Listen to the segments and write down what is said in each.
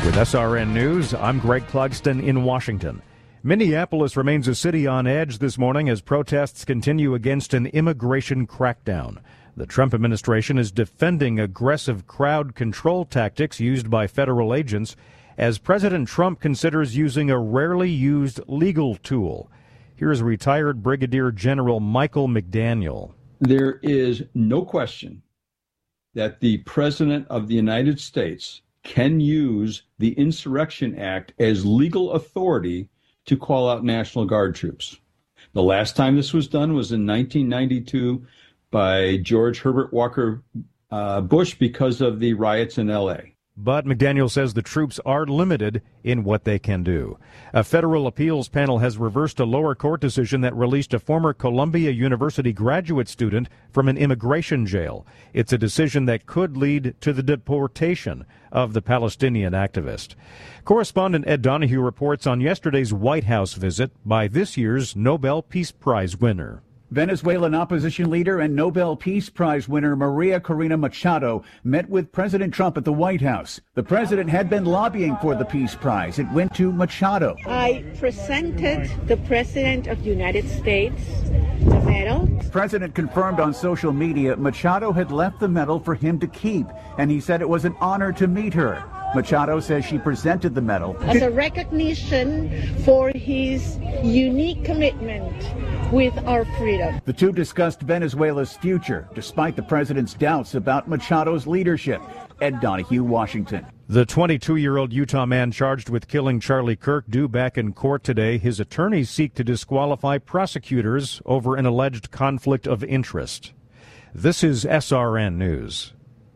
With SRN News, I'm Greg Clugston in Washington. Minneapolis remains a city on edge this morning as protests continue against an immigration crackdown. The Trump administration is defending aggressive crowd control tactics used by federal agents as President Trump considers using a rarely used legal tool. Here's retired Brigadier General Michael McDaniel. There is no question that the President of the United States can use the Insurrection Act as legal authority to call out National Guard troops. The last time this was done was in 1992 by George Herbert Walker Bush because of the riots in L.A. But McDaniel says the troops are limited in what they can do. A federal appeals panel has reversed a lower court decision that released a former Columbia University graduate student from an immigration jail. It's a decision that could lead to the deportation of the Palestinian activist. Correspondent Ed Donahue reports on yesterday's White House visit by this year's Nobel Peace Prize winner. Venezuelan opposition leader and Nobel Peace Prize winner Maria Corina Machado met with President Trump at the White House. The president had been lobbying for the Peace Prize. It went to Machado. I presented the President of the United States the medal. The president confirmed on social media Machado had left the medal for him to keep, and he said it was an honor to meet her. Machado says she presented the medal as a recognition for his unique commitment with our freedom. The two discussed Venezuela's future, despite the president's doubts about Machado's leadership. Ed Donahue, Washington. The 22-year-old Utah man charged with killing Charlie Kirk due back in court today. His attorneys seek to disqualify prosecutors over an alleged conflict of interest. This is SRN News.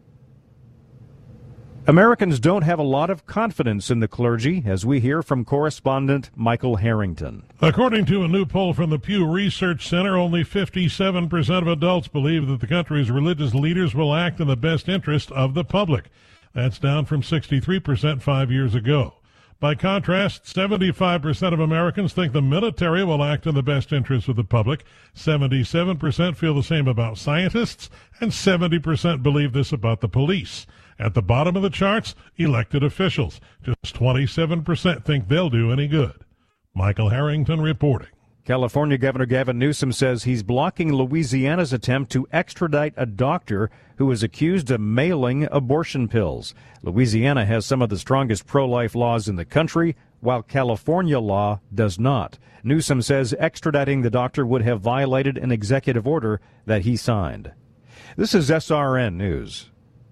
Americans don't have a lot of confidence in the clergy, as we hear from correspondent Michael Harrington. According to a new poll from the Pew Research Center, only 57% of adults believe that the country's religious leaders will act in the best interest of the public. That's down from 63% 5 years ago. By contrast, 75% of Americans think the military will act in the best interest of the public. 77% feel the same about scientists, and 70% believe this about the police. At the bottom of the charts, elected officials. Just 27% think they'll do any good. Michael Harrington reporting. California Governor Gavin Newsom says he's blocking Louisiana's attempt to extradite a doctor who is accused of mailing abortion pills. Louisiana has some of the strongest pro-life laws in the country, while California law does not. Newsom says extraditing the doctor would have violated an executive order that he signed. This is SRN News.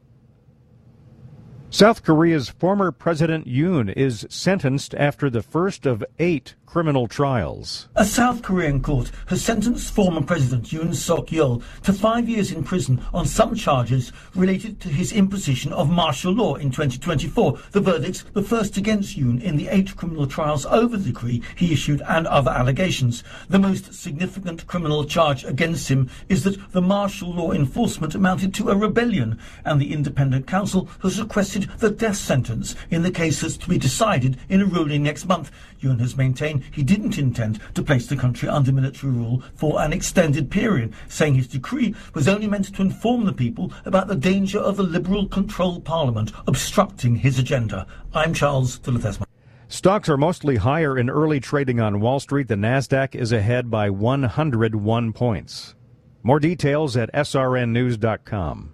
South Korea's former President Yoon is sentenced after the first of 8 criminal trials. A South Korean court has sentenced former President Yoon Suk-yeol to 5 years in prison on some charges related to his imposition of martial law in 2024. The verdicts, the first against Yoon in the 8 criminal trials over the decree he issued and other allegations. The most significant criminal charge against him is that the martial law enforcement amounted to a rebellion, and the independent counsel has requested the death sentence in the case that's to be decided in a ruling next month. Yoon has maintained he didn't intend to place the country under military rule for an extended period, saying his decree was only meant to inform the people about the danger of the Liberal-controlled parliament obstructing his agenda. I'm Charles de Ledesma. Stocks are mostly higher in early trading on Wall Street. The Nasdaq is ahead by 101 points. More details at srnnews.com.